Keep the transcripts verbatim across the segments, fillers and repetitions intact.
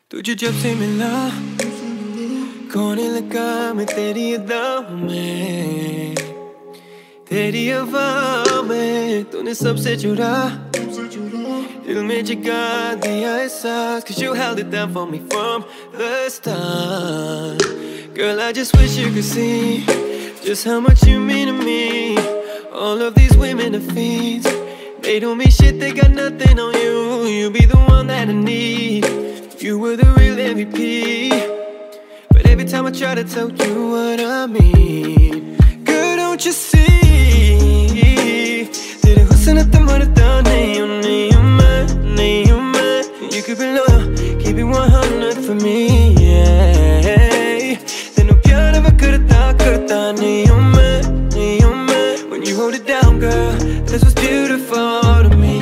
तुझे जब से मिला खोने लगा मैं तेरी अदाओं में, तेरी हवा में तूने सबसे चुरा दिल में जगा दिया एहसास. Cause you held it down for me from the start. Girl, I just wish you could see just how much you mean to me. All of these women are fiends, they don't mean shit, they got nothing on you. You be the one that I need, you were the real M V P. But every time I try to tell you what I mean, girl, don't you see? तेरे हुस्न इतना मरता नहीं हूँ, नहीं हूँ मैं, नहीं हूँ मैं. You could be loyal, keep it one hundred for me, yeah. तेनू प्यार मैं करता करता नहीं हूँ मैं, नहीं हूँ मैं. When you hold it down, girl, that's what's beautiful to me.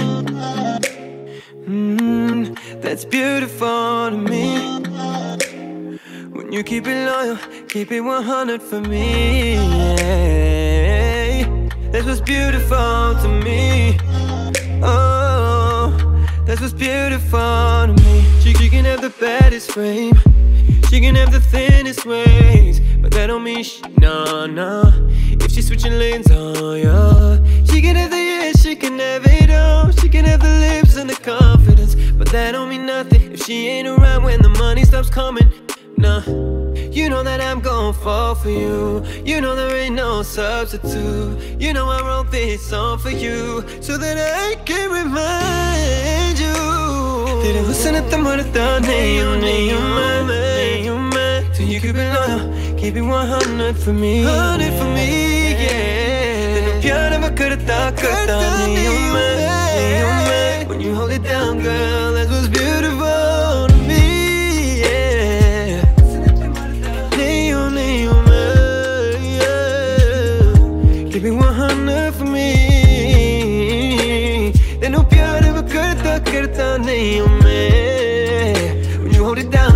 Mm, that's beautiful to me. When you keep it loyal, keep it one hundred for me, yeah. That's what's beautiful to me. Oh, that's what's beautiful to me. She, she can have the baddest frame, she can have the thinnest waist, but that don't mean she, no, no. If she's switching lanes, oh yeah. She can have the yes, she can have it all. She can have the lips and the confidence, but that don't mean nothing if she ain't around when the money stops coming. Nah, you know that I'm gon' fall for you. You know there ain't no substitute. You know I wrote this song for you so that I can remind you. तेरे हुस्न इतना मरता नहीं हूँ, नहीं हूँ मैं, नहीं हूँ मैं. So you keep it loyal, keep it one hundred for me, one hundred for me, yeah. तेनू प्यार मैं करता करता नहीं हूँ मैं, नहीं हूँ मैं. When you hold it down, girl, that's what's beautiful to me. Keep it one hundred for me. तेनू प्यार मैं करता करता नहीं हूँ मैं. When you hold it down,